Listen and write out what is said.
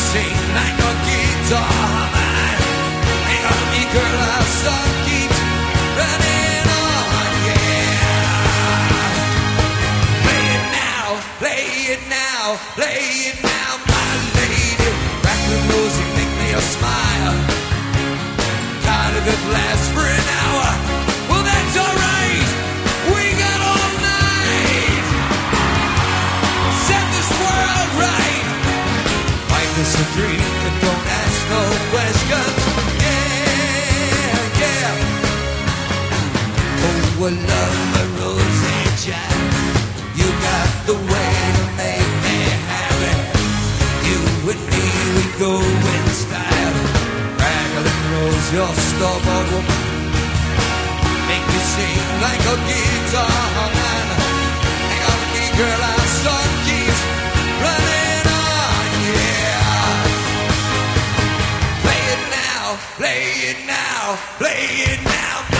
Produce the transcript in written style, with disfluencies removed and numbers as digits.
sing like a guitar man. Hang on to me, girl, our song keeps running on, yeah. Play it now, play it now, play it now, my lady. Rock the music, make me a smile. Tired of it lasts for an hour. Well, that's alright, we got all night. Set this world right. Find us a dream and don't ask no questions. Yeah, yeah. Oh, I love a rosy child. You got the way to make me happy. You and me, we go in style. Crackle and rose, your stubborn woman. Make me sing like a guitar man. Hang on to me, girl, our sun keeps running on, yeah. Play it now, play it now, play it now.